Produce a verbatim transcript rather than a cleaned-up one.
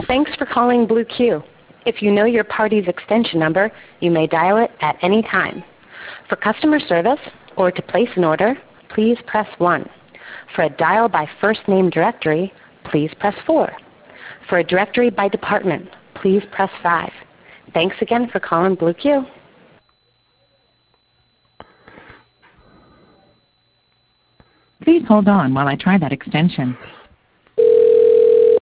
Thanks for calling Blue Q. If you know your party's extension number, you may dial it at any time. For customer service or to place an order, please press one. For a dial by first name directory, please press four. For a directory by department, please press five. Thanks again for calling Blue Q. Please hold on while I try that extension.